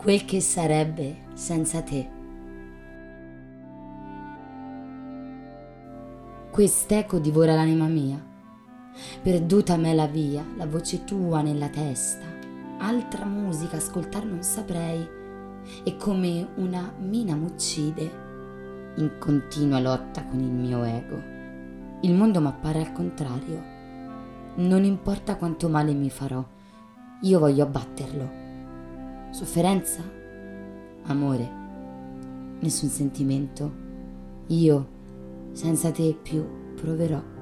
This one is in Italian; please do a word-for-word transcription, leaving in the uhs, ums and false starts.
quel che sarebbe senza te. Quest'eco divora l'anima mia, perduta m'è la via, la voce tua nella testa, altra musica ascoltar non saprei, e come una mina m'uccide, in continua lotta con il mio ego. Il mondo m'appare al contrario, non importa quanto male mi farò, io voglio abbatterlo. Sofferenza? Amore? Nessun sentimento. Io senza te più proverò.